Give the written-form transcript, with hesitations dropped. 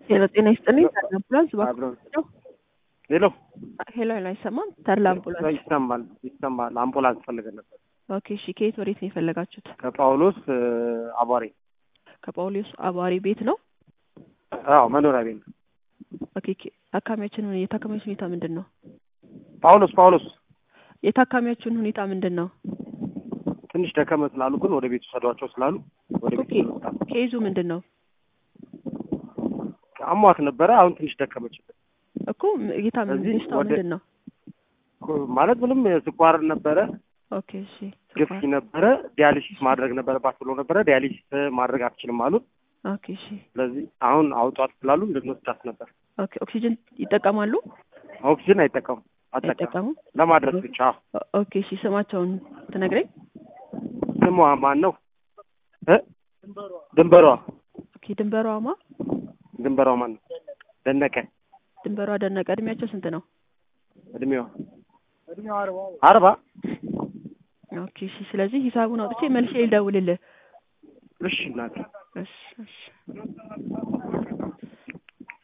ሄሎ ጤና ይስጥልኝ። ተርላ አምቡላንስ ሄሎ ሄሎ አይሰማም? ተርላ አምቡላንስ ይሰማል። አምቡላንስ ፈልገን ነበር። ኦኬ እሺ። ከየት ወዴት ነው የፈለጋችሁት? ከጳውሎስ አቧሪ። ከጳውሎስ አቧሪ ቤት ነው? አዎ መኖሪያ ቤት ነው። ኦኬ የታካሚያችን ሁኔታ ምንድን ነው? ጳውሎስ የታካሚያችን ሁኔታ ምንድን ነው? ትንሽ ደከመ ስላሉ ግን ወደ ቤት ወሰዷቸው ስላሉ ወደ ቤት ወጣ። ኬዙ ምንድን ነው? አሟት ነበረ። አሁን ትንሽ ደከመች እኮ በሽታው ምንድን ነው? ማለት ምንም ስኳር ነበረ። ኦኬ እሺ። ግፊት ነበረ። ዲያሊሲስ ማድረግ ነበረባት ብሎ ነበረ። ዲያሊሲስ ማድረግ አትችልም አሉት። ኦኬ እሺ። ስለዚህ አሁን አውጧት ስላሉ እንድንወስዳት ነበር። ኦኬ። ኦክሲጅን ይጠቀማሉ? ኦክሲጅን አይጠቀሙም ለማድረስ ብቻ። ኦኬ እሺ። ስማቸውን ትነግረኝ? ስሟ ማን ነው? ድንበሯ። ኦኬ። ድንበሯ ማን ነው? ደነቀ። ድንበሯ ደነቀ። እድሜያቸው ስንት ነው? እድሜዋ 40። ኦኬ እሺ። ስለዚህ ሂሳቡን አውጥቼ መልሼ ልደውልልህ። እሺ እናቴ። እሺ